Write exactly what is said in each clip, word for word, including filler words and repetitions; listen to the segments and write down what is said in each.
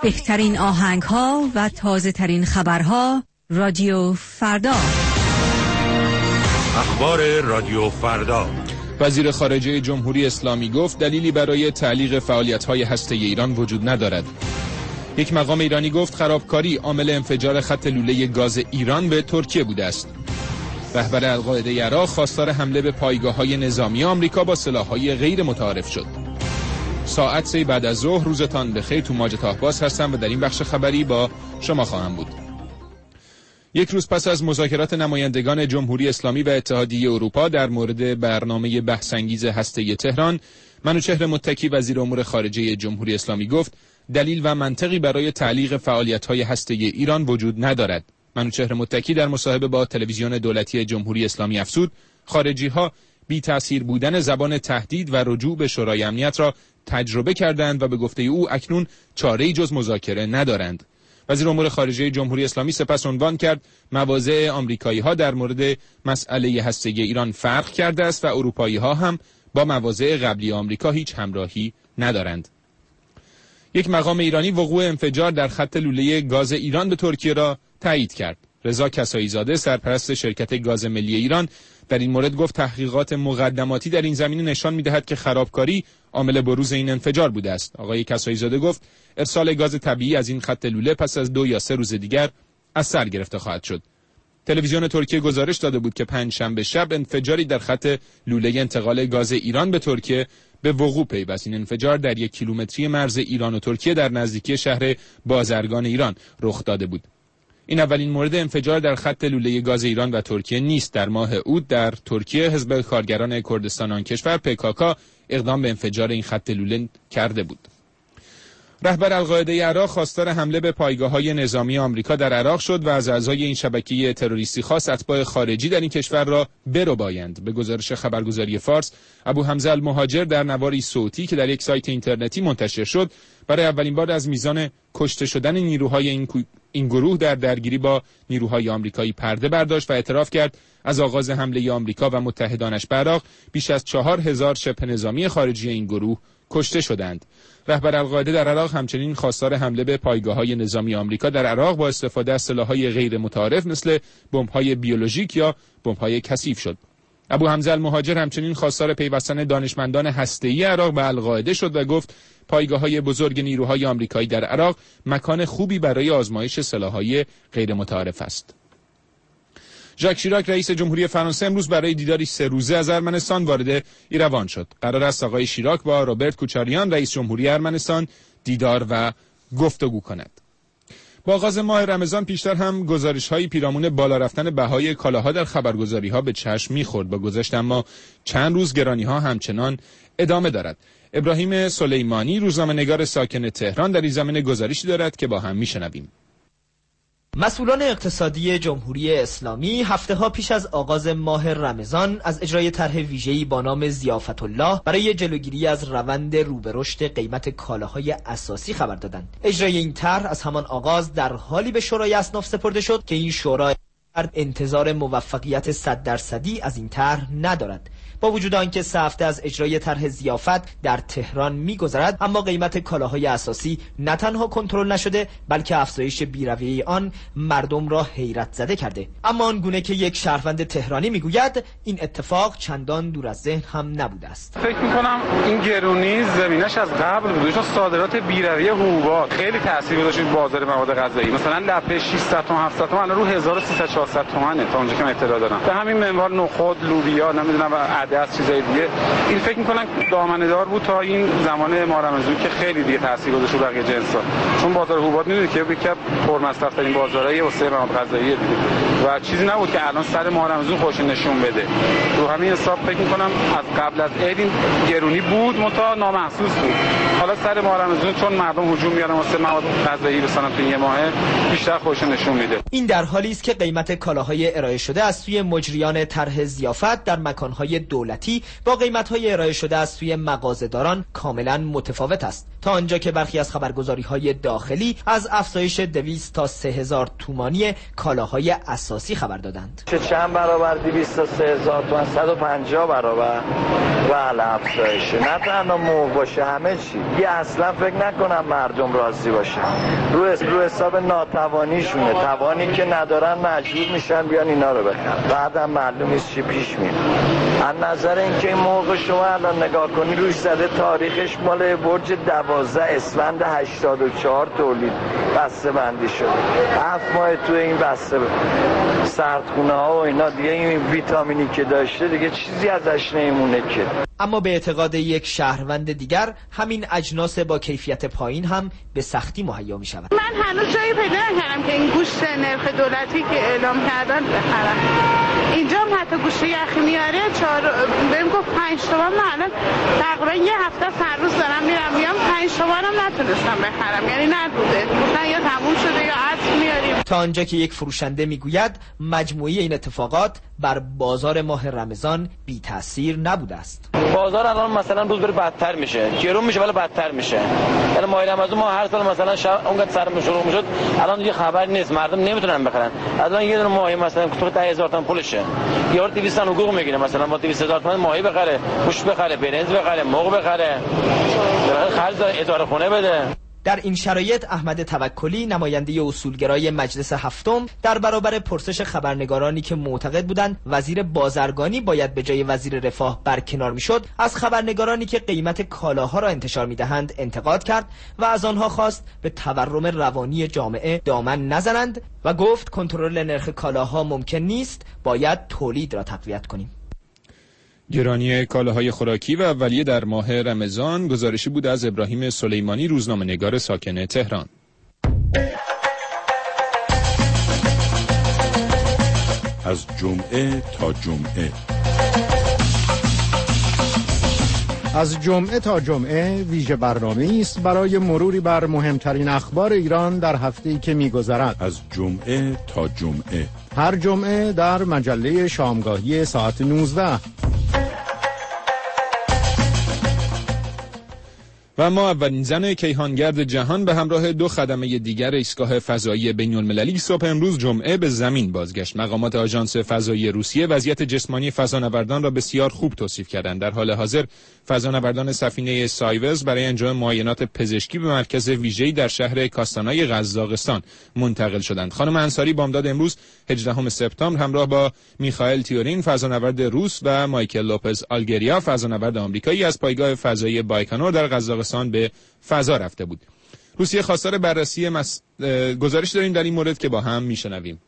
بهترین آهنگ ها و تازه ترین خبرها. رادیو فردا. اخبار رادیو فردا. وزیر خارجه جمهوری اسلامی گفت دلیلی برای تعلیق فعالیت‌های هسته‌ای ایران وجود ندارد. یک مقام ایرانی گفت خرابکاری عامل انفجار خط لوله گاز ایران به ترکیه بوده است. رهبر القاعده عراق خواستار حمله به پایگاه‌های نظامی آمریکا با سلاح‌های غیر متعارف شد. ساعت سه بعد از ظهر، روزتان بخیر. تو ماجد تاهباز هستم و در این بخش خبری با شما خواهم بود. یک روز پس از مذاکرات نمایندگان جمهوری اسلامی و اتحادیه اروپا در مورد برنامه بحث‌انگیز هسته‌ای تهران، منوچهر متکی وزیر امور خارجه جمهوری اسلامی گفت دلیل و منطقی برای تعلیق فعالیت‌های هسته‌ای ایران وجود ندارد. منوچهر متکی در مصاحبه با تلویزیون دولتی جمهوری اسلامی افزود خارجی‌ها بی تأثیر بودن زبان تهدید و رجوع به شورای امنیت را تجربه کردند و به گفته او اکنون چاره‌ای جز مذاکره ندارند. وزیر امور خارجه جمهوری اسلامی سپس عنوان کرد مواضع آمریکایی‌ها در مورد مسئله هسته‌ای ایران فرق کرده است و اروپایی‌ها هم با مواضع قبلی آمریکا هیچ همراهی ندارند. یک مقام ایرانی وقوع انفجار در خط لوله گاز ایران به ترکیه را تایید کرد. رضا کسایی زاده سرپرست شرکت گاز ملی ایران در این مورد گفت تحقیقات مقدماتی در این زمینه نشان می‌دهد که خرابکاری عامل بروز این انفجار بوده است. آقای کسایی زاده گفت ارسال گاز طبیعی از این خط لوله پس از دو یا سه روز دیگر از سر گرفته خواهد شد. تلویزیون ترکیه گزارش داده بود که پنجشنبه شب انفجاری در خط لوله انتقال گاز ایران به ترکیه به وقوع پیوست. این انفجار در یک کیلومتری مرز ایران و ترکیه در نزدیکی شهر بازرگان ایران رخ داده بود. این اولین مورد انفجار در خط لوله گاز ایران و ترکیه نیست. در ماه اوت در ترکیه حزب کارگران کردستان آن کشور پکاکا اقدام به انفجار این خط لوله کرده بود. رهبر القاعده عراق خواستار حمله به پایگاه‌های نظامی آمریکا در عراق شد و از اعضای این شبکه تروریستی خواست اتباع خارجی در این کشور را بربایند. به گزارش خبرگزاری فارس، ابو حمزه المهاجر در نواری صوتی که در یک سایت اینترنتی منتشر شد، برای اولین بار از میزان کشته شدن نیروهای این, این گروه در درگیری با نیروهای آمریکایی پرده برداشت و اعتراف کرد از آغاز حمله آمریکا و متحدانش به عراق بیش از چهار هزار شبه نظامی خارجی این گروه کشته شدند. رهبر القاعده در عراق همچنین خواستار حمله به پایگاه‌های نظامی آمریکا در عراق با استفاده از سلاح‌های غیر متعارف مثل بمب‌های بیولوژیک یا بمب‌های کثیف شد. ابو حمزه المهاجر همچنین خواستار پیوستن دانشمندان هسته‌ای عراق به القاعده شد و گفت پایگاه‌های بزرگ نیروهای آمریکایی در عراق مکان خوبی برای آزمایش سلاح‌های غیر متعارف است. ژاک شیراک رئیس جمهوری فرانسه امروز برای دیداری سه روزه از ارمنستان وارد ایروان شد. قرار است آقای شیراک با روبرت کوچاریان رئیس جمهوری ارمنستان دیدار و گفتگو کند. با آغاز ماه رمضان پیشتر هم گزارش‌های پیرامون بالا رفتن بهای کالاها در خبرگزاری‌ها به چشم می‌خورد. با گذشت اما چند روز گرانی‌ها همچنان ادامه دارد. ابراهیم سلیمانی روزنامه‌نگار ساکن تهران در این زمینه گزارشی دارد که با هم می‌شنویم. مسئولان اقتصادی جمهوری اسلامی هفته ها پیش از آغاز ماه رمضان از اجرای طرح ویژه‌ای با نام ضیافت الله برای جلوگیری از روند رو به رشد قیمت کالاهای اساسی خبر دادند. اجرای این طرح از همان آغاز در حالی به شورای اصناف سپرده شد که این شورای انتظار موفقیت صد درصدی از این طرح ندارد. با وجود آنکه سه هفته از اجرای طرح ضیافت در تهران می‌گذرد، اما قیمت کالاهای اساسی نه تنها کنترل نشده بلکه افزایش بی‌رویه آن مردم را حیرت زده کرده. اما آنگونه که یک شهروند تهرانی میگوید این اتفاق چندان دور از ذهن هم نبوده است. فکر می‌کنم این گرونی زمینش از قبل بود، چون صادرات بی‌رویه حبوبات خیلی تاثیر گذاشت روی بازار مواد غذایی. مثلا لپه ششصد تومان هفتصد تومان الان رو هزار و سیصد چهارصد تومانه تا اونجا که من اطلاع دارم. به همین منوال نخود، لوبیا، نمیدونم از چیزای دیگه این فکر می‌کنم دامنه دار بود تا این زمان ماه رمضان که خیلی دیگه تاثیر گذاشت رو بقیه جنسا، چون بازار حبوبات می‌دونید که یکی از پرمصرف‌ترین بازارهای واسه مواد غذایی دیگه و چیزی نبود که الان سر ماه رمضان خوش نشون بده. رو همین حساب فکر می‌کنم از قبل از عید این گرونی بود متا نامحسوس بود. حالا سر ماه رمضان چون مردم هجوم میارن واسه مواد غذایی بسازن تو این ماه بیشتر خوش نشون میده. این در حالی است که قیمت کالاهای ارائه شده از سوی مجریان طرح ضیافت در مکان‌های دولتی با قیمت‌های ارائه شده از سوی مغازه‌داران کاملا متفاوت است، تا آنجا که برخی از خبرگزاری‌های داخلی از افزایش دویست تا سه هزار تومانی کالاهای اساسی اساسی خبر دادند. چه چند برابر؟ دویست و سه هزار تومان، صد و پنجاه برابر. بله افزایش نه تنها موق باشه، همه چی. یه اصلا فکر نکنم مردم راضی باشن. رو رو حساب ناتوانیشونه، توانی که ندارن مجبور میشن بیان اینا رو بخرن. بعدم معلوم نیست چی پیش میره. از نظر اینکه این موق شما الان نگاه کنی روش زده تاریخش مال برج دوازده اسفند هشتاد و چهار تولید بسته بندی شده. هفت ماه تو این بسته سردخونه ها و اینا دیگه این ویتامینی که داشته دیگه چیزی ازش نمیمونه که. اما به اعتقاد یک شهروند دیگر همین اجناس با کیفیت پایین هم به سختی مهیا می شود. من هنوز جایی پیدا نکردم که این گوشت نرخ دولتی که اعلام کردن بخرم. اینجا هم حتی گوشت یخی میاره چهار بهم گفت پنج تومن. من الان تقریبا یه هفته هر روز دارم میرم میام پنج تومن هم نتونستم بخرم، یعنی نبوده. گفتن یا تموم شده یا عطر میاریم. تا آنجا که یک فروشنده میگوید مجموعی این اتفاقات بر بازار ماه رمضان بی تاثیر نبوده است. بازار الان مثلا روز بر بدتر میشه، گرون میشه ولی بدتر میشه. یعنی ماه رمضان ما هر سال مثلا شب اونقدر سرم شروع میشد، الان دیگه خبری نیست، مردم نمیتونن بخرن. الان یه دونه ماهی مثلا تو ده هزار تومان پولشه، یارو دویست تا حقوق میگیره، مثلا با دویست هزار تومان ماهی بخره، گوشت بخره، برنج بخره، مرغ بخره، خرج اداره خونه بده. در این شرایط احمد توکلی نماینده اصولگرای مجلس هفتم در برابر پرسش خبرنگارانی که معتقد بودند وزیر بازرگانی باید به جای وزیر رفاه برکنار میشد، از خبرنگارانی که قیمت کالاها را انتشار میدهند انتقاد کرد و از آنها خواست به تورم روانی جامعه دامن نزنند و گفت کنترل نرخ کالاها ممکن نیست، باید تولید را تقویت کنیم. گرانی کالاهای خوراکی و اولیه در ماه رمضان گزارشی بود از ابراهیم سلیمانی، روزنامه‌نگار ساکن تهران. از جمعه تا جمعه از جمعه تا جمعه ویژه برنامه‌ای است برای مروری بر مهمترین اخبار ایران در هفته‌ای که می‌گذرد. از جمعه تا جمعه هر جمعه در مجله شامگاهی ساعت نوزده. و ما اولین زن کیهانگرد جهان به همراه دو خدمه دیگر ایستگاه فضایی بین‌المللی صبح امروز جمعه به زمین بازگشت. مقامات آژانس فضایی روسیه وضعیت جسمانی فضانوردان را بسیار خوب توصیف کردند. در حال حاضر فضانوردان سفینه سایوز برای انجام معاینات پزشکی به مرکز ویژه‌ای در شهر کاستانای قزاقستان منتقل شدند. خانم انصاری بامداد امروز هجدهم سپتامبر همراه با میخائیل تیورین فضانورد روس و مایکل لوپز آلگریا فضانورد آمریکایی از پایگاه فضایی بایکانور در قزاقستان به فضا رفته بود. روسیه خواستار بررسی مس... گزارش داریم در این مورد که با هم میشنویم.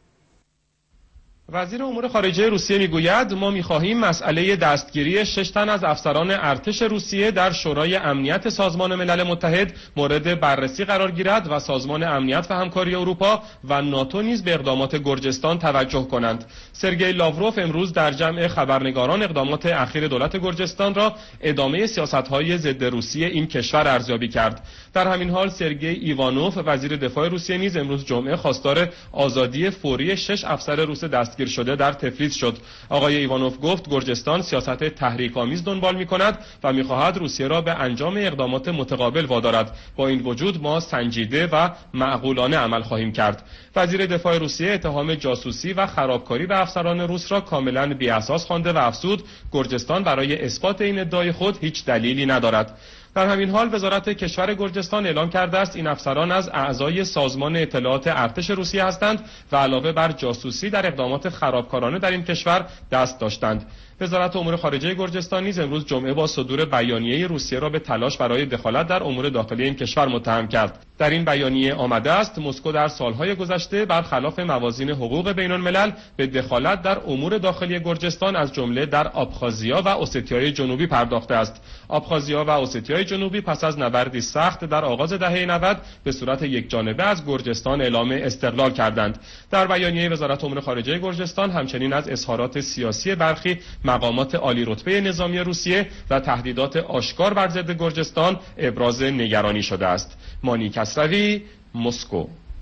وزیر امور خارجه روسیه میگوید ما میخواهیم مسئله دستگیری شش تن از افسران ارتش روسیه در شورای امنیت سازمان ملل متحد مورد بررسی قرار گیرد و سازمان امنیت و همکاری اروپا و ناتو نیز به اقدامات گرجستان توجه کنند. سرگئی لاوروف امروز در جمع خبرنگاران اقدامات اخیر دولت گرجستان را ادامه سیاست‌های ضد روسیه این کشور ارزیابی کرد. در همین حال سرگئی ایوانوف وزیر دفاع روسیه نیز امروز جمعه خواستار آزادی فوری شش افسر روس دست گیر شده در تفلیس شد. آقای ایوانوف گفت گرجستان سیاست تحریک‌آمیز دنبال می‌کند و می‌خواهد روسیه را به انجام اقدامات متقابل وادارد. با این وجود ما سنجیده و معقولانه عمل خواهیم کرد. وزیر دفاع روسیه اتهام جاسوسی و خرابکاری به افسران روس را کاملاً بی‌اساس خوانده و افزود گرجستان برای اثبات این ادعای خود هیچ دلیلی ندارد. در همین حال وزارت کشور گرجستان اعلام کرده است این افسران از اعضای سازمان اطلاعات ارتش روسیه هستند و علاوه بر جاسوسی در اقدامات خرابکارانه در این کشور دست داشتند. وزارت امور خارجه گرجستان نیز امروز جمعه با صدور بیانیه روسیه را به تلاش برای دخالت در امور داخلی این کشور متهم کرد. در این بیانیه آمده است مسکو در سالهای گذشته برخلاف موازین حقوق بین الملل به دخالت در امور داخلی گرجستان از جمله در آبخازیا و اوستیای جنوبی پرداخته است. آبخازیا و اوستیای جنوبی پس از نبردی سخت در آغاز دهه نود به صورت یکجانبه از گرجستان اعلام استقلال کردند. در بیانیه وزارت امور خارجه گرجستان همچنین از اظهارات سیاسی برخی مقامات عالی رتبه نظامی روسیه و تهدیدات آشکار بر ضد گرجستان ابراز نگرانی شده است. مانی کسروی، مسکو.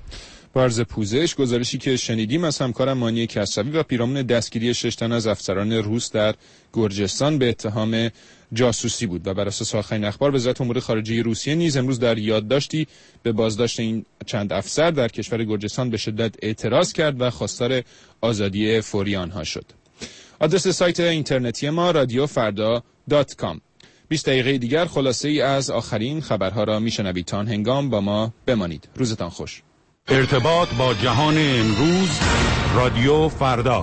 با عرض پوزش، گزارشی که شنیدیم از همکارم مانی کسروی و پیرامون دستگیری شش تن از افسران روس در گرجستان به اتهام جاسوسی بود و بر اساس آخرین اخبار وزارت امور خارجه روسیه نیز امروز در یادداشتی به بازداشت این چند افسر در کشور گرجستان به شدت اعتراض کرد و خواستار آزادی فوری آنها شد. آدرس سایت اینترنتی ما رادیو فردا دات کام. بیست دقیقه دیگر خلاصه ای از آخرین خبرها را میشنوید. تا آن هنگام با ما بمانید. روزتان خوش. ارتباط با جهان امروز، رادیو فردا.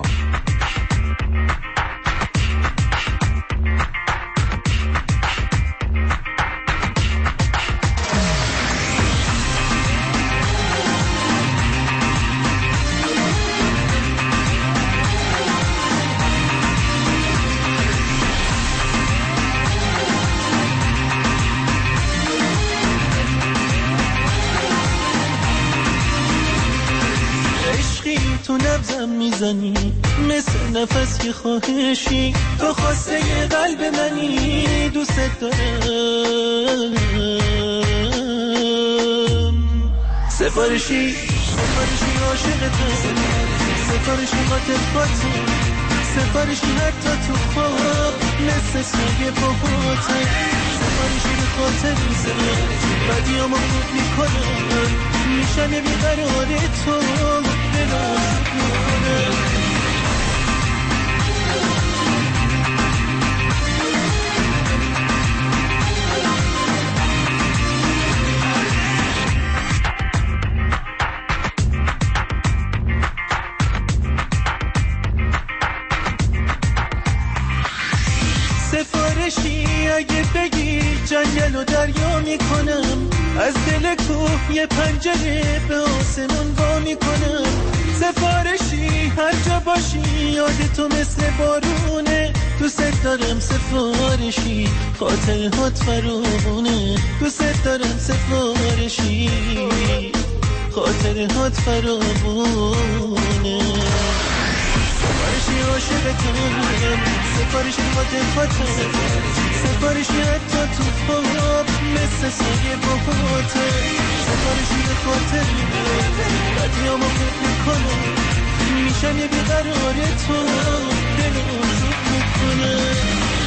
تو نبضم میزنی مثل نفس که خواهشی، تو خواسته قلب منی، دوست دارم. سفارشی سفارشی عاشقتم، سفارشی قاتل قاتل، سفارشی حتی تو خواب مثل سنگ باهاتم، سفارشی به خاطر میزنم بدیامو خوب میکنم، میشن بیقرار تو دلم میکنم. سفارشی اگه بگی جنگل و دریا میکنم، از دل کوه یه پنجره به آسمون وا میکنم. سفارشی هر جا باشی یاد تو مثل بارونه، دوست دارم. سفارشی خاطرهات فراوونه، دوست دارم. سفارشی خاطرهات فراوونه. سفارشی عاشقتم، سفارشی خاطر خاطر، سفارشی حتی تو خواب مثل سنگ باهاتم، سفارشی به خاطر بدیامو خوب میکنم، میشم یه بیقرار تو دلم زود میکنم.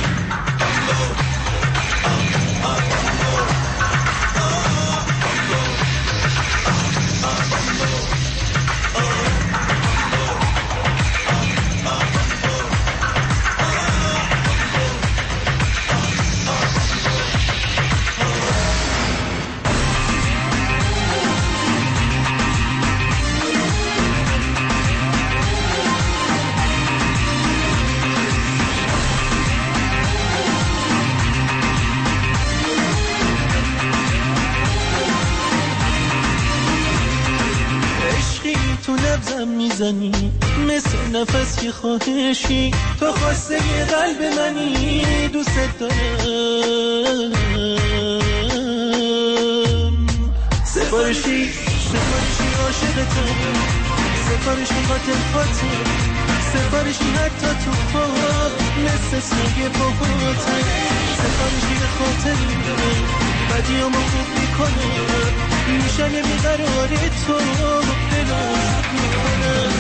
تو نبضم میزنی مثل نفس که خواهشی، تو خواسته یه قلب منی، دوست دارم. سفارشی سفارشی عاشقتم، سفارشی قاتل قاتل، سفارشی حتی تو خواب مثل سنگ باهاتم، سفارشی به خاطر بدیامو خوب میکنم، میشم یه بیقرار تو دلم میکنم.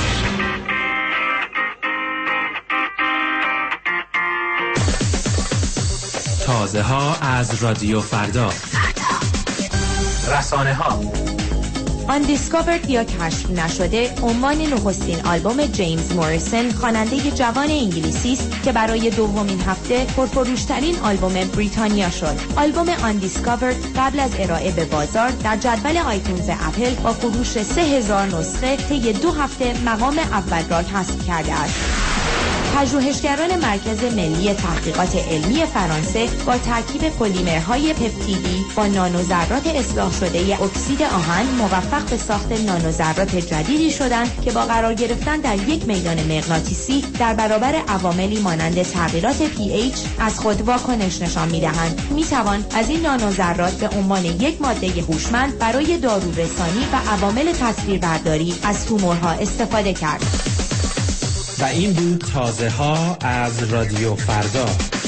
تازه ها از رادیو فردا. رسانه ها. آندیسکاورد یا کشف نشده عنوان نخستین آلبوم جیمز موریسون، خواننده جوان انگلیسی است که برای دومین هفته پرفروشترین آلبوم بریتانیا شد. آلبوم آندیسکاورد قبل از ارائه به بازار در جدول آیتونز اپل با فروش سه هزار نسخه طی دو هفته مقام اول را کسب کرده است. پژوهشگران مرکز ملی تحقیقات علمی فرانسه با ترکیب پلیمرهای پپتیدی با نانوذرات اصلاح شده اکسید آهن موفق به ساخت نانوذرات جدیدی شدند که با قرار گرفتن در یک میدان مغناطیسی در برابر عواملی مانند تغییرات پی ایچ از خود واکنش نشان می‌دهند. می‌توان از این نانوذرات به عنوان یک ماده هوشمند برای دارورسانی و عوامل تصویربرداری از تومورها استفاده کرد. و این بود تازه ها از رادیو فردا.